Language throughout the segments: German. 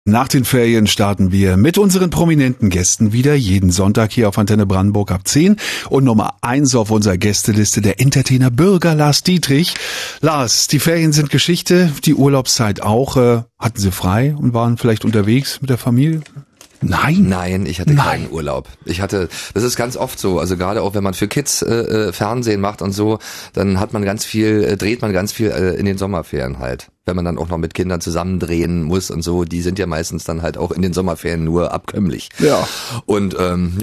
Nach den Ferien starten wir mit unseren prominenten Gästen wieder jeden Sonntag hier auf Antenne Brandenburg ab 10. Und Nummer 1 auf unserer Gästeliste der Entertainer Bürger Lars Dietrich. Lars, die Ferien sind Geschichte, die Urlaubszeit auch. Hatten Sie frei und waren vielleicht unterwegs mit der Familie? Nein, ich hatte keinen Urlaub. Das ist ganz oft so, also gerade auch wenn man für Kids Fernsehen macht und so, dann dreht man ganz viel in den Sommerferien halt. Wenn man dann auch noch mit Kindern zusammen drehen muss und so, die sind ja meistens dann halt auch in den Sommerferien nur abkömmlich. Ja. Und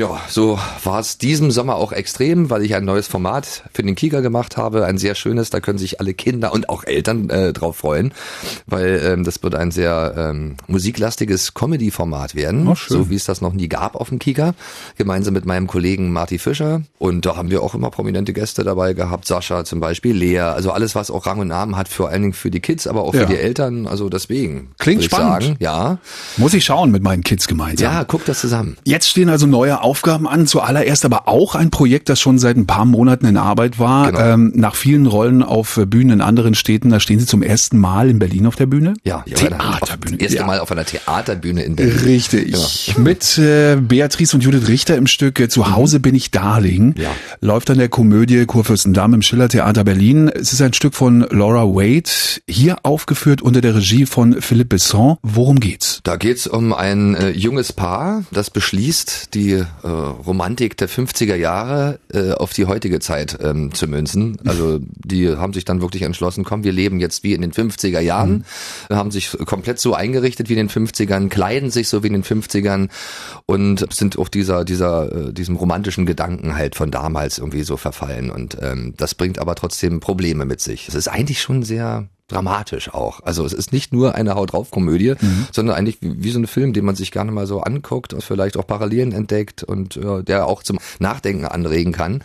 so war es diesem Sommer auch extrem, weil ich ein neues Format für den Kika gemacht habe, ein sehr schönes, da können sich alle Kinder und auch Eltern drauf freuen, weil das wird ein sehr musiklastiges Comedy-Format werden, so wie es das noch nie gab auf dem Kika, gemeinsam mit meinem Kollegen Marty Fischer. Und da haben wir auch immer prominente Gäste dabei gehabt, Sascha zum Beispiel, Lea, also alles, was auch Rang und Namen hat, vor allen Dingen für die Kids, aber auch für die Eltern, also deswegen. Klingt spannend. Sagen, ja. Muss ich schauen mit meinen Kids gemeinsam. Ja, guck das zusammen. Jetzt stehen also neue Aufgaben an, zuallererst aber auch ein Projekt, das schon seit ein paar Monaten in Arbeit war. Genau. Nach vielen Rollen auf Bühnen in anderen Städten, da stehen Sie zum ersten Mal in Berlin auf der Bühne? Ja, Theaterbühne. Erste Mal auf einer Theaterbühne in Berlin. Richtig. Genau. Mit Beatrice und Judith Richter im Stück Zu Hause bin ich Darling. Ja. Läuft an der Komödie Kurfürstendamm im Schillertheater Berlin. Es ist ein Stück von Laura Wade, hier aufgeführt unter der Regie von Philippe Besson. Worum geht's? Da geht's um ein junges Paar, das beschließt, die Romantik der 50er Jahre auf die heutige Zeit zu münzen. Also die haben sich dann wirklich entschlossen, komm, wir leben jetzt wie in den 50er Jahren, haben sich komplett so eingerichtet wie in den 50ern, kleiden sich so wie in den 50ern und sind auch diesem romantischen Gedanken halt von damals irgendwie so verfallen. Und das bringt aber trotzdem Probleme mit sich. Es ist eigentlich schon sehr dramatisch auch. Also es ist nicht nur eine Haut-drauf-Komödie, sondern eigentlich wie so ein Film, den man sich gerne mal so anguckt und vielleicht auch Parallelen entdeckt und der auch zum Nachdenken anregen kann.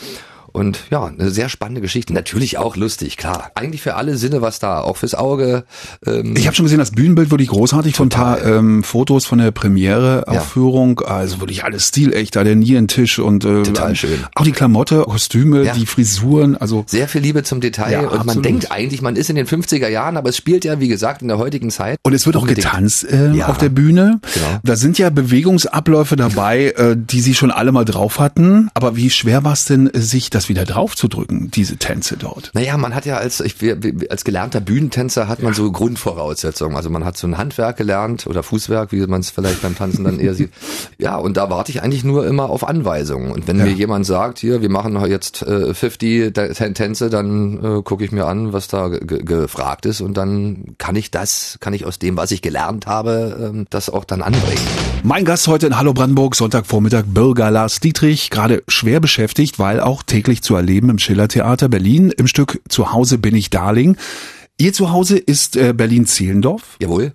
Und ja, eine sehr spannende Geschichte. Natürlich auch lustig, klar. Eigentlich für alle Sinne was da, auch fürs Auge. Ich habe schon gesehen, das Bühnenbild wirklich großartig, von ein paar Fotos von der Premiere-Aufführung. Ja. Also wirklich alles stilecht, da der Nierentisch und total schön. Auch die Klamotte, Kostüme, die Frisuren. Also sehr viel Liebe zum Detail. Ja, und man denkt eigentlich, man ist in den 50er Jahren, aber es spielt ja, wie gesagt, in der heutigen Zeit. Und es wird auch getanzt auf der Bühne. Genau. Da sind ja Bewegungsabläufe dabei, die Sie schon alle mal drauf hatten. Aber wie schwer war es denn, sich das wieder drauf zu drücken, diese Tänze dort? Naja, man hat ja als gelernter Bühnentänzer hat man so Grundvoraussetzungen. Also man hat so ein Handwerk gelernt oder Fußwerk, wie man es vielleicht beim Tanzen dann eher sieht. Ja, und da warte ich eigentlich nur immer auf Anweisungen. Und wenn mir jemand sagt, hier, wir machen jetzt 50 Tänze, dann gucke ich mir an, was da gefragt ist und dann kann ich aus dem, was ich gelernt habe, das auch dann anbringen. Mein Gast heute in Hallo Brandenburg, Sonntagvormittag, Bürger Lars Dietrich, gerade schwer beschäftigt, weil auch täglich zu erleben im Schillertheater Berlin im Stück Zu Hause bin ich Darling. Ihr Zuhause ist Berlin-Zehlendorf? Jawohl.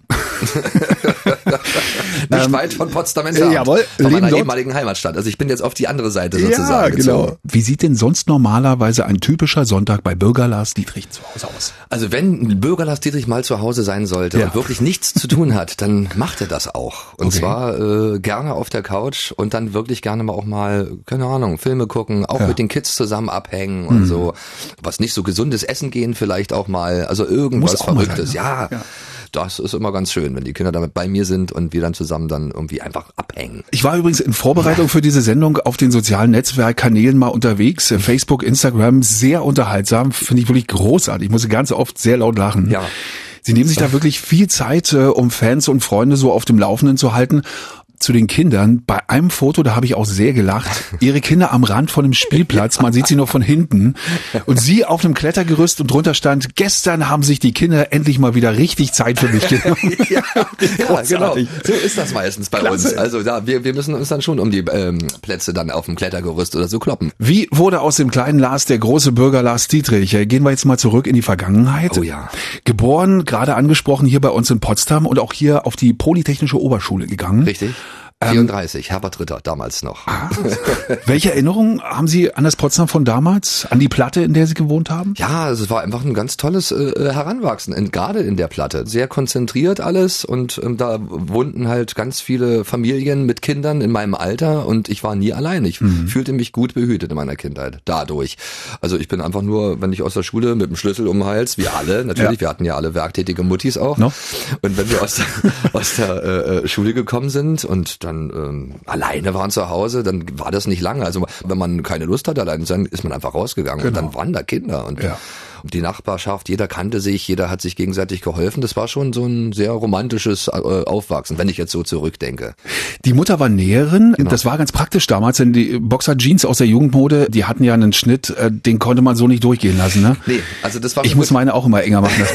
Nicht weit von Potsdam entfernt. Jawohl. Von meiner ehemaligen Heimatstadt. Also ich bin jetzt auf die andere Seite sozusagen gezogen. Wie sieht denn sonst normalerweise ein typischer Sonntag bei Bürger Lars Dietrich zu Hause aus? Also wenn Bürger Lars Dietrich mal zu Hause sein sollte und wirklich nichts zu tun hat, dann macht er das auch. Und zwar gerne auf der Couch und dann wirklich gerne mal auch mal, keine Ahnung, Filme gucken, auch mit den Kids zusammen abhängen und so. Was nicht so gesundes Essen gehen vielleicht auch mal. Also irgendwas Verrücktes. Ja. Das ist immer ganz schön, wenn die Kinder damit bei mir sind und wir dann zusammen dann irgendwie einfach abhängen. Ich war übrigens in Vorbereitung für diese Sendung auf den sozialen Netzwerkkanälen mal unterwegs. Facebook, Instagram, sehr unterhaltsam. Finde ich wirklich großartig. Ich muss ganz oft sehr laut lachen. Ja. Sie nehmen sich da wirklich viel Zeit, um Fans und Freunde so auf dem Laufenden zu halten. Zu den Kindern, bei einem Foto, da habe ich auch sehr gelacht, ihre Kinder am Rand von einem Spielplatz, man sieht sie nur von hinten und sie auf einem Klettergerüst und drunter stand, gestern haben sich die Kinder endlich mal wieder richtig Zeit für mich genommen. Ja, genau. So ist das meistens bei uns. Also wir müssen uns dann schon um die Plätze dann auf dem Klettergerüst oder so kloppen. Wie wurde aus dem kleinen Lars der große Bürger Lars Dietrich? Gehen wir jetzt mal zurück in die Vergangenheit. Oh ja. Geboren, gerade angesprochen, hier bei uns in Potsdam und auch hier auf die Polytechnische Oberschule gegangen. Richtig. 34, Herbert Ritter, damals noch. Welche Erinnerungen haben Sie an das Potsdam von damals, an die Platte, in der Sie gewohnt haben? Ja, also es war einfach ein ganz tolles Heranwachsen, gerade in der Platte. Sehr konzentriert alles und da wohnten halt ganz viele Familien mit Kindern in meinem Alter und ich war nie allein. Ich fühlte mich gut behütet in meiner Kindheit, dadurch. Also ich bin einfach nur, wenn ich aus der Schule mit dem Schlüssel um den Hals, wir alle, natürlich, wir hatten ja alle werktätige Muttis auch. No? Und wenn wir aus der Schule gekommen sind und dann alleine waren zu Hause, dann war das nicht lange. Also wenn man keine Lust hatte, alleine zu sein, ist man einfach rausgegangen und dann waren da Kinder und die Nachbarschaft, jeder kannte sich, jeder hat sich gegenseitig geholfen. Das war schon so ein sehr romantisches Aufwachsen, wenn ich jetzt so zurückdenke. Die Mutter war Näherin, das war ganz praktisch damals, denn die Boxer-Jeans aus der Jugendmode, die hatten ja einen Schnitt, den konnte man so nicht durchgehen lassen, ne? Nee, also das war... Ich muss meine auch immer enger machen.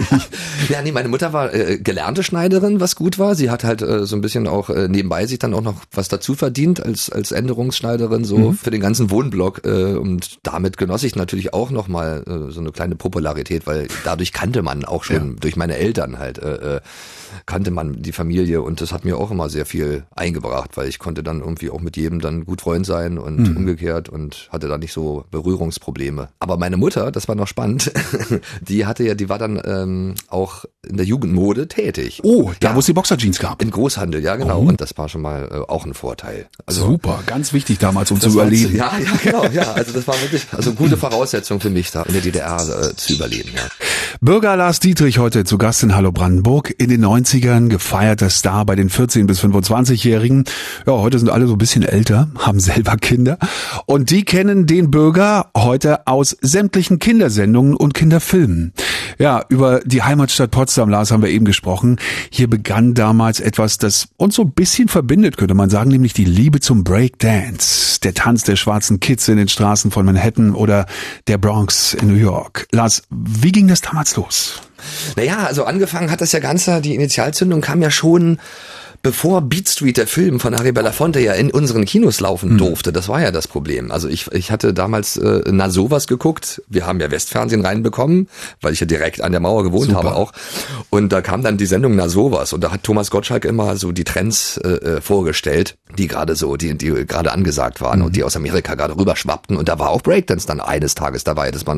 Nee, meine Mutter war gelernte Schneiderin, was gut war. Sie hat halt so ein bisschen auch nebenbei sich dann auch noch was dazu verdient als Änderungsschneiderin, so für den ganzen Wohnblock. Und damit genoss ich natürlich auch nochmal so eine kleine Popularität, weil dadurch kannte man auch schon, durch meine Eltern halt, kannte man die Familie und das hat mir auch immer sehr viel eingebracht, weil ich konnte dann irgendwie auch mit jedem dann gut Freund sein und umgekehrt und hatte da nicht so Berührungsprobleme. Aber meine Mutter, das war noch spannend, die war dann auch in der Jugendmode tätig. Oh, da wo es die Boxerjeans gab. Im Großhandel, ja genau. Und das war schon mal auch ein Vorteil. Also, super, ganz wichtig damals, um zu überleben. Ja, genau, ja. Also das war wirklich gute Voraussetzung für mich, da in der DDR zu überleben, ja. Bürger Lars Dietrich heute zu Gast in Hallo Brandenburg. In den 90ern gefeierter Star bei den 14- bis 25-Jährigen. Ja, heute sind alle so ein bisschen älter, haben selber Kinder. Und die kennen den Bürger heute aus sämtlichen Kindersendungen und Kinderfilmen. Ja, über die Heimatstadt Potsdam, Lars, haben wir eben gesprochen. Hier begann damals etwas, das uns so ein bisschen verbindet, könnte man sagen, nämlich die Liebe zum Breakdance. Der Tanz der schwarzen Kids in den Straßen von Manhattan oder der Bronx in New York. Lars, wie ging das damals los? Naja, also angefangen hat das ja Ganze, die Initialzündung kam ja schon, bevor Beat Street, der Film von Harry Belafonte, ja in unseren Kinos laufen durfte. Das war ja das Problem. Also ich hatte damals Na sowas geguckt. Wir haben ja Westfernsehen reinbekommen, weil ich ja direkt an der Mauer gewohnt habe auch. Und da kam dann die Sendung Na sowas. Und da hat Thomas Gottschalk immer so die Trends vorgestellt, die gerade so, die gerade angesagt waren und die aus Amerika gerade rüberschwappten. Und da war auch Breakdance dann eines Tages dabei. Das war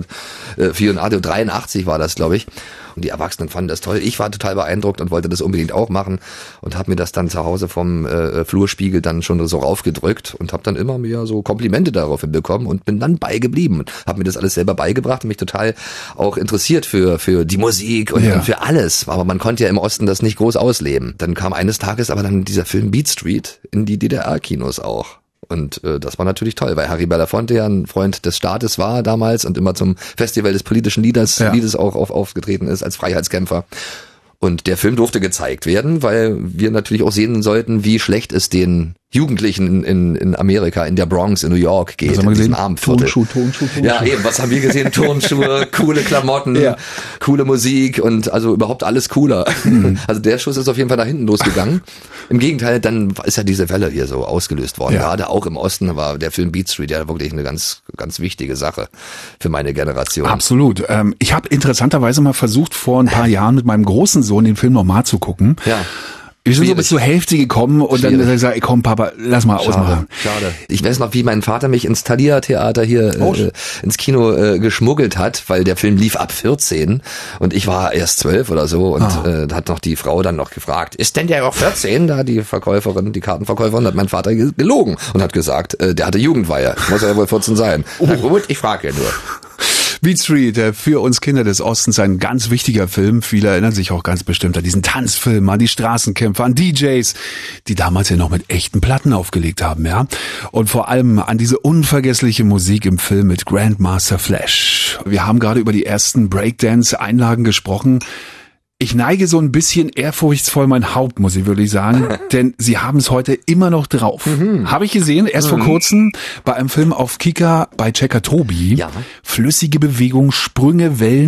1983 war das, glaube ich. Und die Erwachsenen fanden das toll. Ich war total beeindruckt und wollte das unbedingt auch machen und habe mir das dann zu Hause vom Flurspiegel dann schon so raufgedrückt und habe dann immer mehr so Komplimente daraufhin bekommen und bin dann beigeblieben und habe mir das alles selber beigebracht und mich total auch interessiert für die Musik und für alles. Aber man konnte ja im Osten das nicht groß ausleben. Dann kam eines Tages aber dann dieser Film Beat Street in die DDR-Kinos auch. Und das war natürlich toll, weil Harry Belafonte ja ein Freund des Staates war damals und immer zum Festival des politischen Liedes auch aufgetreten ist als Freiheitskämpfer. Und der Film durfte gezeigt werden, weil wir natürlich auch sehen sollten, wie schlecht es den Jugendlichen in Amerika, in der Bronx, in New York geht, in diesem Armenviertel. Turnschuh. Ja, eben, was haben wir gesehen? Turnschuhe, coole Klamotten, coole Musik und also überhaupt alles cooler. Also der Schuss ist auf jeden Fall nach hinten losgegangen. Im Gegenteil, dann ist ja diese Welle hier so ausgelöst worden. Gerade auch im Osten war der Film Beat Street ja wirklich eine ganz, ganz wichtige Sache für meine Generation. Absolut. Ich habe interessanterweise mal versucht, vor ein paar Jahren mit meinem großen Sohn den Film nochmal zu gucken. Ja. Wir sind so bis zur Hälfte gekommen und dann gesagt, komm Papa, lass mal ausmachen. Schade. Ich weiß noch, wie mein Vater mich ins Thalia-Theater hier ins Kino geschmuggelt hat, weil der Film lief ab 14 und ich war erst 12 oder so und da hat noch die Frau dann noch gefragt, ist denn der auch 14? Da die Verkäuferin, die Kartenverkäuferin, hat mein Vater gelogen und hat gesagt, der hatte Jugendweihe, muss ja wohl 14 sein. Na gut, ich frage ja nur. Beat Street, für uns Kinder des Ostens ein ganz wichtiger Film. Viele erinnern sich auch ganz bestimmt an diesen Tanzfilm, an die Straßenkämpfer, an DJs, die damals ja noch mit echten Platten aufgelegt haben, ja. Und vor allem an diese unvergessliche Musik im Film mit Grandmaster Flash. Wir haben gerade über die ersten Breakdance-Einlagen gesprochen. Ich neige so ein bisschen ehrfurchtsvoll mein Haupt, muss ich wirklich sagen, denn sie haben es heute immer noch drauf. Habe ich gesehen, erst vor kurzem bei einem Film auf Kika bei Checker Tobi. Ja. Flüssige Bewegung, Sprünge, Wellen,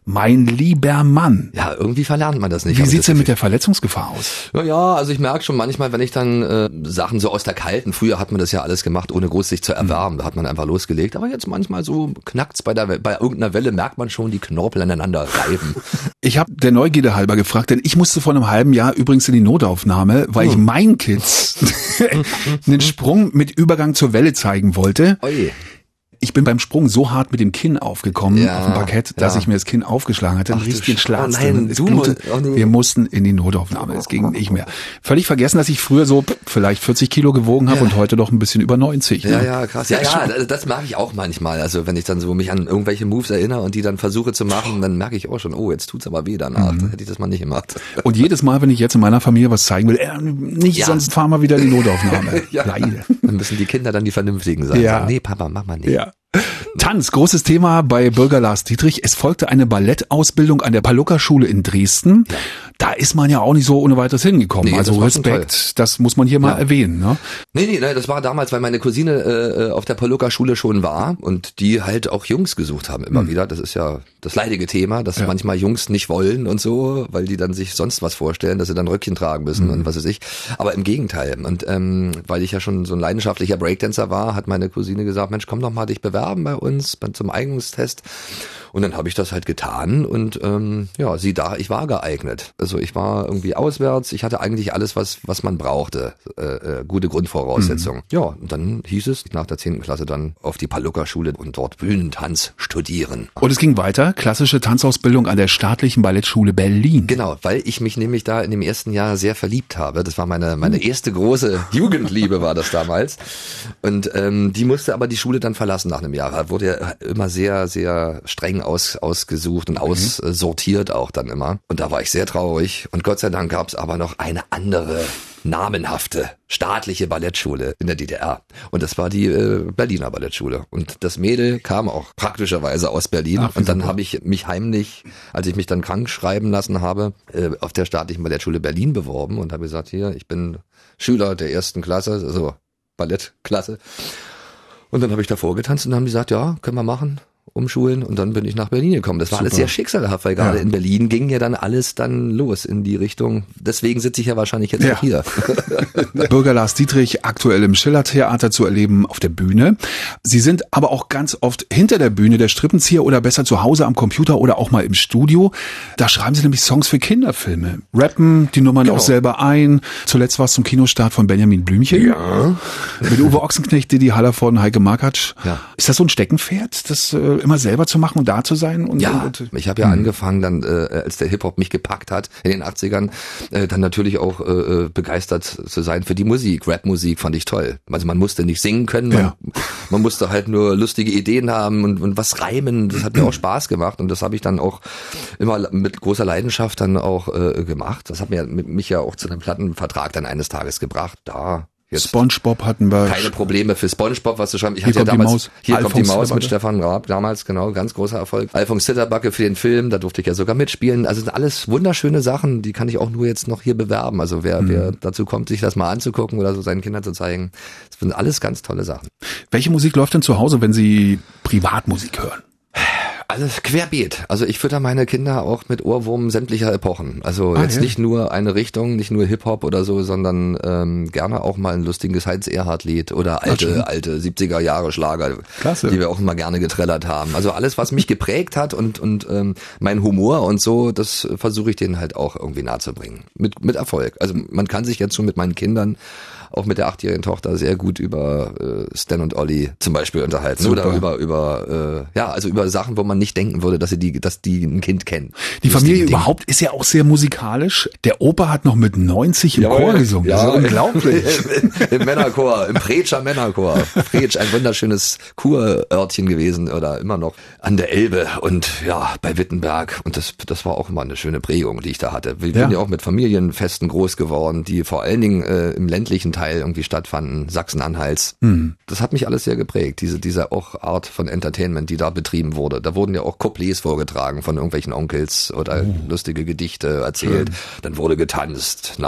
Mein lieber Mann. Ja, irgendwie verlernt man das nicht. Wie sieht's denn mit der Verletzungsgefahr aus? Ja, also ich merke schon manchmal, wenn ich dann Sachen so aus der Kalten, früher hat man das ja alles gemacht, ohne groß sich zu erwärmen, da hat man einfach losgelegt, aber jetzt manchmal so knackt's bei irgendeiner Welle, merkt man schon die Knorpel aneinander reiben. Ich habe der Neugierde halber gefragt, denn ich musste vor einem halben Jahr übrigens in die Notaufnahme, weil ich meinen Kids einen Sprung mit Übergang zur Welle zeigen wollte. Oje. Ich bin beim Sprung so hart mit dem Kinn aufgekommen auf dem Parkett, dass ich mir das Kinn aufgeschlagen hatte. Einen richtigen Schlag. Wir mussten in die Notaufnahme. Es ging nicht mehr. Völlig vergessen, dass ich früher so vielleicht 40 Kilo gewogen habe und heute doch ein bisschen über 90. Ne? Ja, krass. Ja, das mag ich auch manchmal. Also wenn ich dann so mich an irgendwelche Moves erinnere und die dann versuche zu machen, dann merke ich auch schon, oh, jetzt tut's aber weh danach. Dann hätte ich das mal nicht gemacht. Und jedes Mal, wenn ich jetzt in meiner Familie was zeigen will, sonst fahren wir wieder in die Notaufnahme. Leider. Dann müssen die Kinder dann die Vernünftigen sein. Ja. Sagen, nee, Papa, mach mal nicht. Ja. Tanz, großes Thema bei Bürger Lars Dietrich. Es folgte eine Ballettausbildung an der Palucca-Schule in Dresden. Ja. Da ist man ja auch nicht so ohne weiteres hingekommen. Nee, also Respekt, das muss man hier mal erwähnen. Ne? Nee, das war damals, weil meine Cousine auf der Palucca-Schule schon war und die halt auch Jungs gesucht haben immer wieder. Das ist ja das leidige Thema, dass manchmal Jungs nicht wollen und so, weil die dann sich sonst was vorstellen, dass sie dann Röckchen tragen müssen und was weiß ich. Aber im Gegenteil. Und weil ich ja schon so ein leidenschaftlicher Breakdancer war, hat meine Cousine gesagt, Mensch, komm doch mal dich bewerben bei uns zum Eignungstest. Und dann habe ich das halt getan und sieh da, ich war geeignet. Also ich war irgendwie auswärts, ich hatte eigentlich alles, was man brauchte. Gute Grundvoraussetzungen. Ja, und dann hieß es nach der 10. Klasse dann auf die Palucca-Schule und dort Bühnentanz studieren. Und es ging weiter, klassische Tanzausbildung an der Staatlichen Ballettschule Berlin. Genau, weil ich mich nämlich da in dem ersten Jahr sehr verliebt habe. Das war meine erste große Jugendliebe war das damals. Und die musste aber die Schule dann verlassen nach einem Jahr. Wurde ja immer sehr, sehr streng ausgesucht und aussortiert auch dann immer. Und da war ich sehr traurig. Und Gott sei Dank gab es aber noch eine andere namenhafte staatliche Ballettschule in der DDR. Und das war die Berliner Ballettschule. Und das Mädel kam auch praktischerweise aus Berlin. Und dann habe ich mich heimlich, als ich mich dann krank schreiben lassen habe, auf der staatlichen Ballettschule Berlin beworben und habe gesagt, hier, ich bin Schüler der 1. Klasse, also Ballettklasse. Und dann habe ich davor getanzt und haben die gesagt, ja, können wir machen. Umschulen und dann bin ich nach Berlin gekommen. Das war alles sehr schicksalhaft, weil gerade in Berlin ging ja dann alles dann los in die Richtung. Deswegen sitze ich ja wahrscheinlich jetzt auch hier. Bürger Lars Dietrich, aktuell im Schillertheater zu erleben auf der Bühne. Sie sind aber auch ganz oft hinter der Bühne der Strippenzieher oder besser zu Hause am Computer oder auch mal im Studio. Da schreiben Sie nämlich Songs für Kinderfilme. Rappen die Nummern auch selber ein. Zuletzt war es zum Kinostart von Benjamin Blümchen. Ja. Mit Uwe Ochsenknecht, Didi Hallervorden, Heike Makatsch. Ja. Ist das so ein Steckenpferd, das immer selber zu machen und da zu sein? Ich habe ja angefangen dann, als der Hip-Hop mich gepackt hat in den 80ern, dann natürlich auch begeistert zu sein für die Musik. Rap-Musik fand ich toll. Also man musste nicht singen können, man musste halt nur lustige Ideen haben und was reimen. Das hat mir auch Spaß gemacht und das habe ich dann auch immer mit großer Leidenschaft dann auch gemacht. Das hat mich ja auch zu einem Plattenvertrag dann eines Tages gebracht. Jetzt SpongeBob hatten wir. Keine Probleme für SpongeBob, was zu schreiben. Ich hatte ja damals, hier kommt die Maus mit Stefan Raab, damals, genau, ganz großer Erfolg. Alfons Zitterbacke für den Film, da durfte ich ja sogar mitspielen. Also sind alles wunderschöne Sachen, die kann ich auch nur jetzt noch hier bewerben. Also wer dazu kommt, sich das mal anzugucken oder so seinen Kindern zu zeigen, das sind alles ganz tolle Sachen. Welche Musik läuft denn zu Hause, wenn Sie Privatmusik hören? Also querbeet. Also ich fütter meine Kinder auch mit Ohrwurm sämtlicher Epochen. Also jetzt nicht nur eine Richtung, nicht nur Hip-Hop oder so, sondern gerne auch mal ein lustiges Heinz-Erhardt-Lied oder alte 70er-Jahre-Schlager, die wir auch immer gerne getrellert haben. Also alles, was mich geprägt hat und mein Humor und so, das versuche ich denen halt auch irgendwie nahezubringen. Mit Erfolg. Also man kann sich jetzt schon mit meinen Kindern auch mit der 8-jährigen Tochter sehr gut über Stan und Olli zum Beispiel unterhalten. Super. Oder über Sachen, wo man nicht denken würde, dass die ein Kind kennen. Die Familie überhaupt ist ja auch sehr musikalisch. Der Opa hat noch mit 90 im Chor gesungen. Ja, das ist unglaublich. Im Männerchor, im Pretscher Männerchor. Pretsch, ein wunderschönes Kurörtchen gewesen oder immer noch an der Elbe und ja, bei Wittenberg. Und das war auch immer eine schöne Prägung, die ich da hatte. Wir sind ja auch mit Familienfesten groß geworden, die vor allen Dingen im ländlichen Teil irgendwie stattfanden, Sachsen-Anhalts. Das hat mich alles sehr geprägt, diese auch Art von Entertainment, die da betrieben wurde. Da wurden ja auch Couplets vorgetragen von irgendwelchen Onkels oder lustige Gedichte erzählt. Dann wurde getanzt nach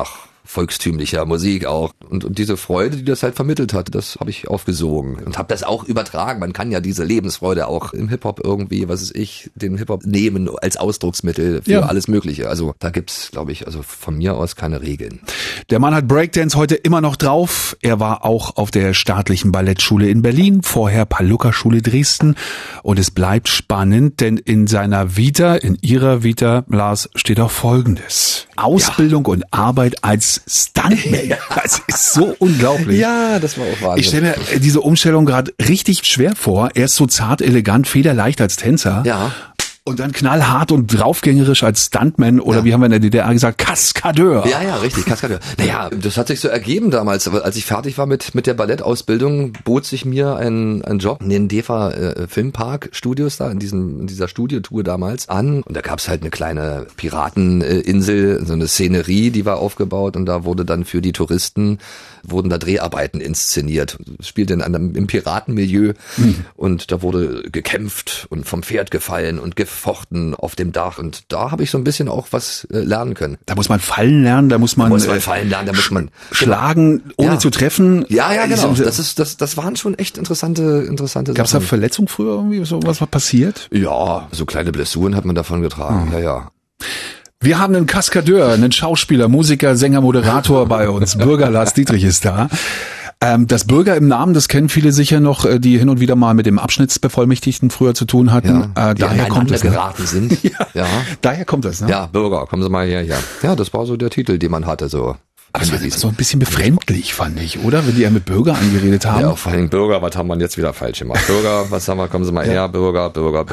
volkstümlicher Musik auch. Und diese Freude, die das halt vermittelt hat, das habe ich aufgesogen und habe das auch übertragen. Man kann ja diese Lebensfreude auch im Hip-Hop irgendwie, was weiß ich, den Hip-Hop nehmen als Ausdrucksmittel für alles Mögliche. Also da gibt's, glaube ich, also von mir aus keine Regeln. Der Mann hat Breakdance heute immer noch drauf. Er war auch auf der staatlichen Ballettschule in Berlin, vorher Pallucca-Schule Dresden. Und es bleibt spannend, denn in seiner Vita, in Ihrer Vita, Lars, steht auch Folgendes. Ausbildung und Arbeit als Stuntman. Das ist so unglaublich. Ja, das war auch Wahnsinn. Ich stelle mir diese Umstellung gerade richtig schwer vor. Erst so zart, elegant, federleicht als Tänzer. Ja. Und dann knallhart und draufgängerisch als Stuntman oder wie haben wir in der DDR gesagt, Kaskadeur. Ja, richtig, Kaskadeur. Naja, das hat sich so ergeben damals. Als ich fertig war mit der Ballettausbildung, bot sich mir ein Job in den DEFA Filmpark Studios da, in dieser Studiotour damals an. Und da gab's halt eine kleine Pirateninsel, so eine Szenerie, die war aufgebaut und da wurde dann für die Touristen wurden da Dreharbeiten inszeniert. Es spielte im Piratenmilieu und da wurde gekämpft und vom Pferd gefallen und gefochten auf dem Dach und da habe ich so ein bisschen auch was lernen können. Da muss man fallen lernen, da muss man fallen lernen, da muss man schlagen, ohne zu treffen. Ja, genau. Das waren schon echt interessante Sachen. Gab's da Verletzungen früher irgendwie? So was war passiert? Ja, so kleine Blessuren hat man davon getragen. Ja. Wir haben einen Kaskadeur, einen Schauspieler, Musiker, Sänger, Moderator bei uns. Bürger Lars Dietrich ist da. Das Bürger im Namen, das kennen viele sicher noch, die hin und wieder mal mit dem Abschnittsbevollmächtigten früher zu tun hatten. Ja, daher kommt es. Geraten sind. Ja. Daher kommt es, ne? Ja, Bürger, kommen Sie mal hierher. Ja, das war so der Titel, den man hatte, so. Aber das war so ein bisschen befremdlich, fand ich, oder? Wenn die ja mit Bürger angeredet haben. Ja, vor allem Bürger, was haben wir jetzt wieder falsch gemacht? Bürger, was haben wir, kommen Sie mal her, Bürger.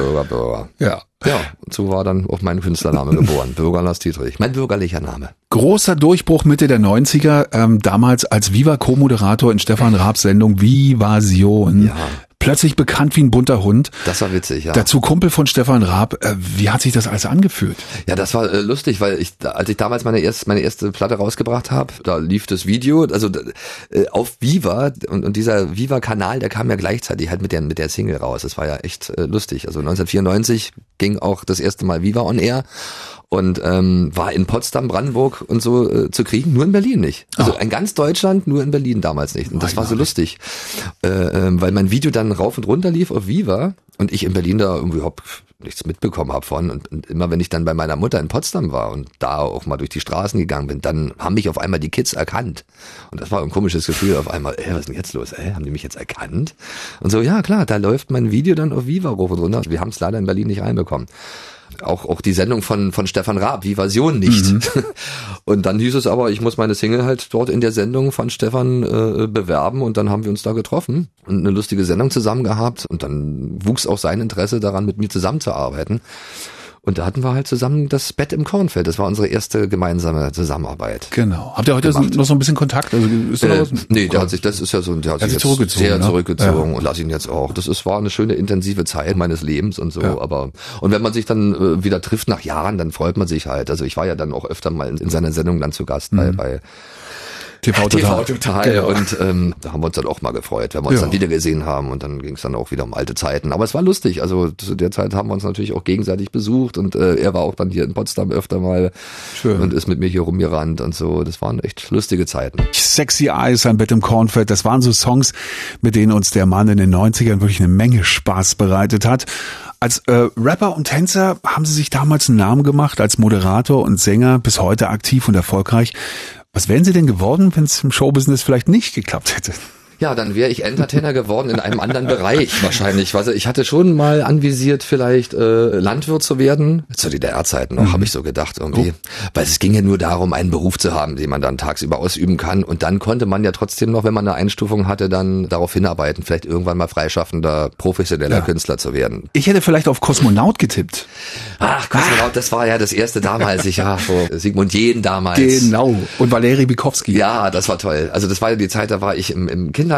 Ja. Ja, und so war dann auch mein Künstlername geboren. Bürger Lars Dietrich, mein bürgerlicher Name. Großer Durchbruch Mitte der 90er, damals als Viva Co-Moderator in Stefan Raabs Sendung Vivasion. Ja. Plötzlich bekannt wie ein bunter Hund. Das war witzig, ja. Dazu Kumpel von Stefan Raab. Wie hat sich das alles angefühlt? Ja, das war lustig, weil als ich damals meine erste Platte rausgebracht habe, da lief das Video, also auf Viva und dieser Viva-Kanal, der kam ja gleichzeitig halt mit der Single raus. Das war ja echt lustig. Also 1994 ging auch das erste Mal Viva on Air. Und war in Potsdam, Brandenburg und so zu kriegen, nur in Berlin nicht. Also in ganz Deutschland, nur in Berlin damals nicht. Und das war so lustig, weil mein Video dann rauf und runter lief auf Viva und ich in Berlin da irgendwie überhaupt nichts mitbekommen habe von. Und immer wenn ich dann bei meiner Mutter in Potsdam war und da auch mal durch die Straßen gegangen bin, dann haben mich auf einmal die Kids erkannt. Und das war ein komisches Gefühl auf einmal, was ist denn jetzt los? Haben die mich jetzt erkannt? Und so, ja klar, da läuft mein Video dann auf Viva rauf und runter. Wir haben es leider in Berlin nicht reinbekommen. Auch die Sendung von Stefan Raab, Vivasion nicht. Und dann hieß es aber, ich muss meine Single halt dort in der Sendung von Stefan bewerben und dann haben wir uns da getroffen und eine lustige Sendung zusammen gehabt und dann wuchs auch sein Interesse daran, mit mir zusammenzuarbeiten. Und da hatten wir halt zusammen das Bett im Kornfeld. Das war unsere erste gemeinsame Zusammenarbeit. Genau. Habt ihr heute noch so ein bisschen Kontakt? Also ist da nee, der hat sich jetzt sehr zurückgezogen und lass ihn jetzt auch. War eine schöne intensive Zeit meines Lebens und so. Ja. Und wenn man sich dann wieder trifft nach Jahren, dann freut man sich halt. Also ich war ja dann auch öfter mal in seiner Sendung dann zu Gast bei TV Total. Genau. Und da haben wir uns dann auch mal gefreut, wenn wir uns dann wieder gesehen haben und dann ging es dann auch wieder um alte Zeiten. Aber es war lustig, also zu der Zeit haben wir uns natürlich auch gegenseitig besucht und er war auch dann hier in Potsdam öfter mal und ist mit mir hier rumgerannt und so. Das waren echt lustige Zeiten. Sexy Eyes, ein Bett im Kornfeld, das waren so Songs, mit denen uns der Mann in den 90ern wirklich eine Menge Spaß bereitet hat. Als Rapper und Tänzer haben Sie sich damals einen Namen gemacht, als Moderator und Sänger, bis heute aktiv und erfolgreich. Was wären Sie denn geworden, wenn es im Showbusiness vielleicht nicht geklappt hätte? Ja, dann wäre ich Entertainer geworden in einem anderen Bereich wahrscheinlich. Also ich hatte schon mal anvisiert, vielleicht Landwirt zu werden. Zu DDR-Zeiten noch, habe ich so gedacht irgendwie. Weil es ging ja nur darum, einen Beruf zu haben, den man dann tagsüber ausüben kann. Und dann konnte man ja trotzdem noch, wenn man eine Einstufung hatte, dann darauf hinarbeiten, vielleicht irgendwann mal freischaffender, professioneller Künstler zu werden. Ich hätte vielleicht auf Kosmonaut getippt. Ach, Kosmonaut, das war ja das erste damals. Sigmund Jähn damals. Genau. Und Valeri Bykowski. Ja, das war toll. Also das war ja die Zeit, da war ich im Kindergarten,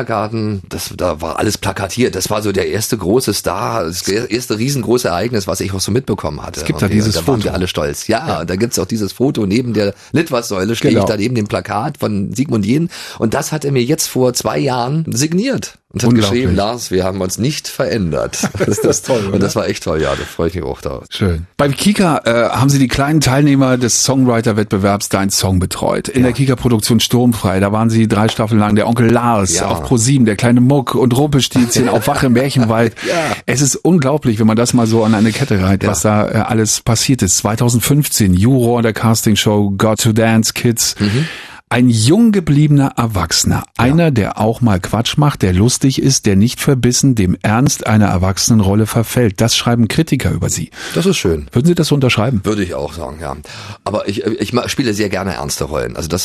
da war alles plakatiert. Das war so der erste große Star, das erste riesengroße Ereignis, was ich auch so mitbekommen hatte. Es gibt da dieses Foto. Da waren wir alle stolz. Ja, und da gibt's auch dieses Foto neben der Litwas-Säule, stehe ich da neben dem Plakat von Sigmund Jähn. Und das hat er mir jetzt vor 2 Jahren signiert. und hat geschrieben, Lars, wir haben uns nicht verändert. Das ist toll, oder? Und das war echt toll, ja, da freue ich mich auch drauf. Schön. Beim Kika haben Sie die kleinen Teilnehmer des Songwriter-Wettbewerbs Dein Song betreut. In der Kika-Produktion Sturmfrei, da waren Sie 3 Staffeln lang der Onkel Lars, auf Pro7, der kleine Muck und Rumpelstilzchen auf Wache im Märchenwald. Es ist unglaublich, wenn man das mal so an eine Kette reiht, was da alles passiert ist. 2015, Juror der Castingshow Got to Dance Kids. Ein jung gebliebener Erwachsener, einer, der auch mal Quatsch macht, der lustig ist, der nicht verbissen dem Ernst einer Erwachsenenrolle verfällt. Das schreiben Kritiker über Sie. Das ist schön. Würden Sie das so unterschreiben? Würde ich auch sagen, ja. Aber ich spiele sehr gerne ernste Rollen. Also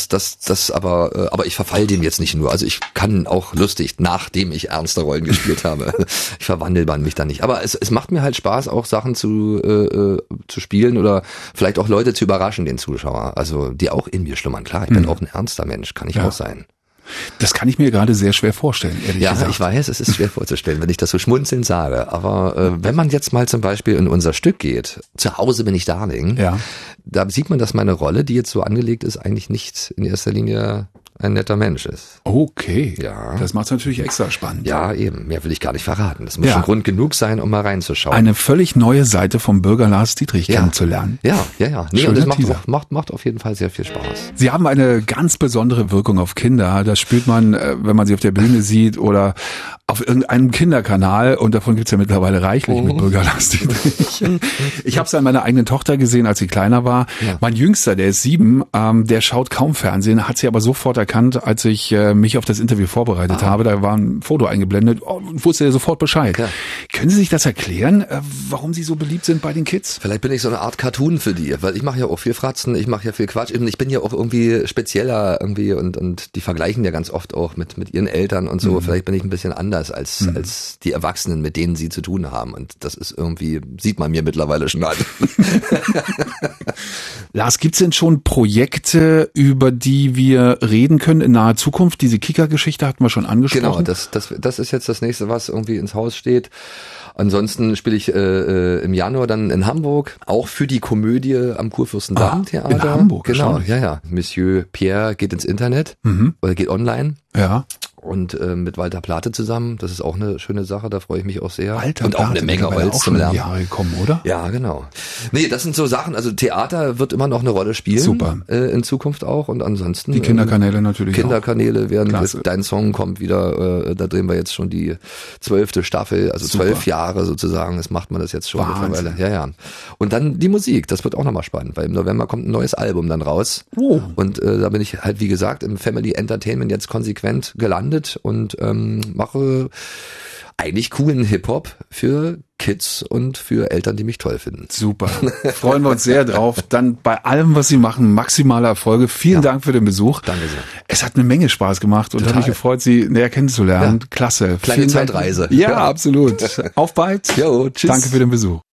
aber ich verfall dem jetzt nicht nur. Also ich kann auch lustig, nachdem ich ernste Rollen gespielt habe. Ich verwandle mich da nicht. Aber es macht mir halt Spaß, auch Sachen zu spielen oder vielleicht auch Leute zu überraschen, den Zuschauer. Also die auch in mir schlummern. Klar, ich bin auch ein ernster Mensch, kann ich auch sein. Das kann ich mir gerade sehr schwer vorstellen, ehrlich gesagt. Ja, ich weiß, es ist schwer vorzustellen, wenn ich das so schmunzelnd sage. Aber wenn man jetzt mal zum Beispiel in unser Stück geht, zu Hause bin ich Darling, da sieht man, dass meine Rolle, die jetzt so angelegt ist, eigentlich nicht in erster Linie ein netter Mensch ist. Okay, das macht es natürlich extra spannend. Ja, eben, mehr will ich gar nicht verraten. Das muss schon Grund genug sein, um mal reinzuschauen. Eine völlig neue Seite vom Bürger Lars Dietrich kennenzulernen. Ja. Nee, und das macht auf jeden Fall sehr viel Spaß. Sie haben eine ganz besondere Wirkung auf Kinder. Das spürt man, wenn man sie auf der Bühne sieht oder auf irgendeinem Kinderkanal. Und davon gibt's ja mittlerweile reichlich mit Bürger Lars Dietrich. Ich habe es an meiner eigenen Tochter gesehen, als sie kleiner war. Mein Jüngster, der ist 7, der schaut kaum Fernsehen, hat sie aber sofort erkannt, als ich mich auf das Interview vorbereitet habe. Da war ein Foto eingeblendet und wusste er sofort Bescheid. Ja. Können Sie sich das erklären, warum Sie so beliebt sind bei den Kids? Vielleicht bin ich so eine Art Cartoon für die, weil ich mache ja auch viel Fratzen, ich mache ja viel Quatsch. Ich bin ja auch irgendwie spezieller irgendwie und die vergleichen ja ganz oft auch mit ihren Eltern und so. Vielleicht bin ich ein bisschen anders als die Erwachsenen, mit denen sie zu tun haben. Und das ist irgendwie, sieht man mir mittlerweile schon an. Lars, gibt's denn schon Projekte, über die wir reden können in naher Zukunft? Diese Kika-Geschichte hatten wir schon angesprochen. Genau, das ist jetzt das nächste, was irgendwie ins Haus steht. Ansonsten spiele ich im Januar dann in Hamburg, auch für die Komödie am Kurfürstendamm-Theater. In Hamburg, genau, ja. Monsieur Pierre geht ins Internet oder geht online. Ja. Und mit Walter Plate zusammen, das ist auch eine schöne Sache, da freue ich mich auch sehr. Walter und auch eine Menge Holz zum Lernen. Jahre gekommen, oder? Ja, genau. Nee, das sind so Sachen, also Theater wird immer noch eine Rolle spielen. Super. In Zukunft auch und ansonsten. Die Kinderkanäle natürlich Kinderkanäle werden, Dein Song kommt wieder, da drehen wir jetzt schon die 12. Staffel, also 12 Jahre sozusagen, das macht man das jetzt schon mittlerweile. Ja. Und dann die Musik, das wird auch nochmal spannend, weil im November kommt ein neues Album dann raus. Oh. Und da bin ich halt, wie gesagt, im Family Entertainment jetzt konsequent gelandet und mache eigentlich coolen Hip-Hop für Kids und für Eltern, die mich toll finden. Super. Freuen wir uns sehr drauf. Dann bei allem, was Sie machen, maximale Erfolge. Vielen Dank für den Besuch. Danke sehr. Es hat eine Menge Spaß gemacht und hat mich gefreut, Sie näher kennenzulernen. Klasse. Kleine Zeitreise. Ja, absolut. Auf bald. Jo, tschüss. Danke für den Besuch.